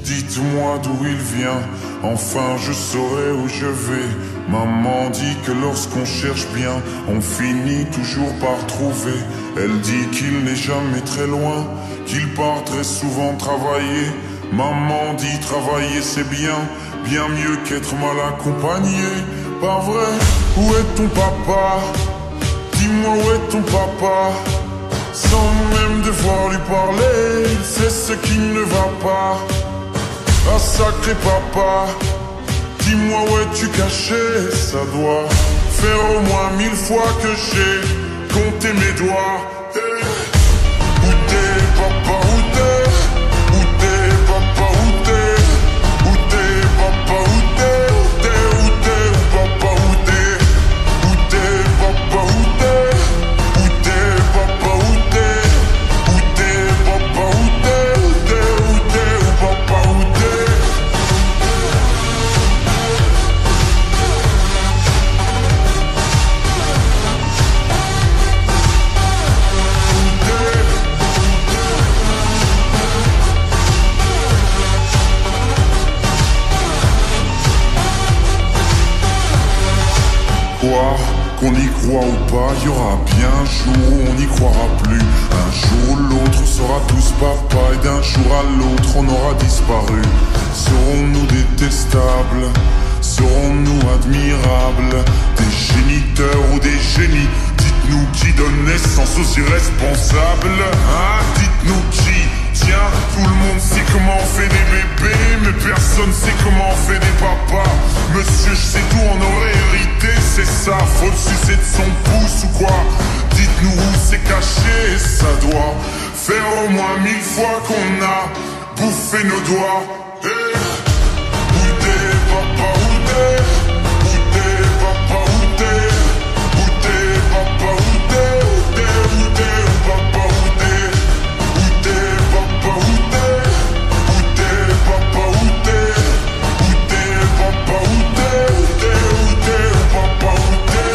Dites-moi d'où il vient, enfin je saurai où je vais. Maman dit que lorsqu'on cherche bien, on finit toujours par trouver. Elle dit qu'il n'est jamais très loin, qu'il part très souvent travailler. Maman dit travailler c'est bien, bien mieux qu'être mal accompagné. Pas vrai? Où est ton papa? Dis-moi où est ton papa? Sans même devoir lui parler, il sait ce qui ne va pas. Ah sacré papa, dis-moi où es-tu caché? Ça doit faire au moins 1000 fois que j'ai compté mes doigts. Hey. Où t'es papa, où t'es? Où t'es papa, où t'es? Où t'es papa, où t'es? Où t'es, où t'es, où papa, où t'es? Où t'es papa, où t'es? Où t'es papa, où t'es? Où t'es papa, où t'es? Où t'es, où t'es, où papa, où t'es? Quoi, qu'on y croit ou pas, y aura bien un jour où on n'y croira plus. Un jour ou l'autre, on sera tous papa et d'un jour à l'autre, on aura disparu. Serons-nous détestables? Serons-nous admirables? Des géniteurs ou des génies? Dites-nous qui donne naissance aux irresponsables, hein? Dites-nous qui? Tiens, tout le monde sait comment on fait des bébés, mais personne sait comment on fait des papas. Monsieur, je sais tout, on aurait hérité, c'est ça. Faut le sucer de son pouce ou quoi? Dites-nous où c'est caché, ça doit faire au moins 1000 fois qu'on a bouffé nos doigts. Hey. Où t'es, papa, où t'es? Où t'es, papa, où t'es? Où t'es, papa, où t'es? Où t'es, où t'es, où papa, où t'es? Où t'es, papa, où t'es? Où t'es, papa, où t'es? Où t'es, papa, où t'es? Où t'es, où t'es, où papa, où t'es?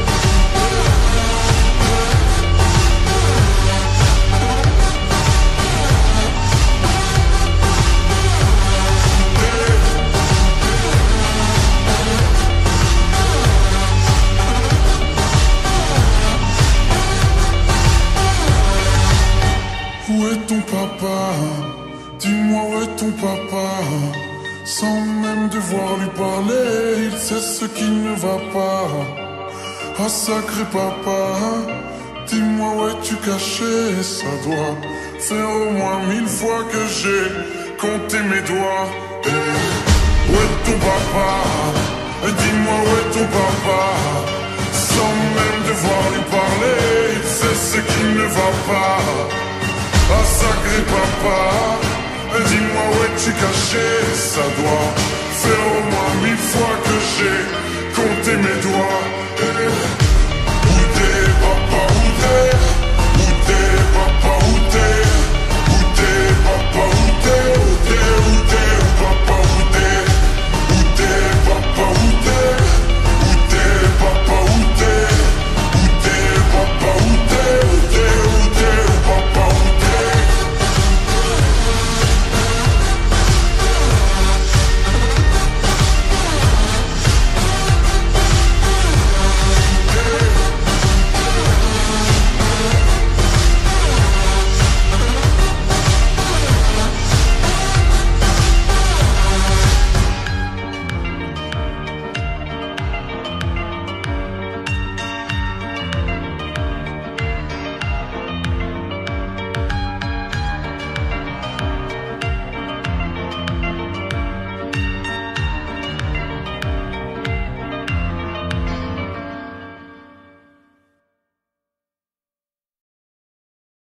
Où est ton papa? Dis-moi où est ton papa? Sans même devoir lui parler, il sait ce qui ne va pas. Ah sacré papa, dis-moi où es-tu caché? Ça doit faire au moins 1000 fois que j'ai compté mes doigts. Hey. Où est ton papa? Dis-moi où est ton papa? Sans même devoir lui parler, il sait ce qui ne va pas. Ah sacré papa, dis-moi où es-tu caché? Ça doit faire au moins 1000 fois que j'ai compté mes doigts. Hey. Où t'es papa, où t'es?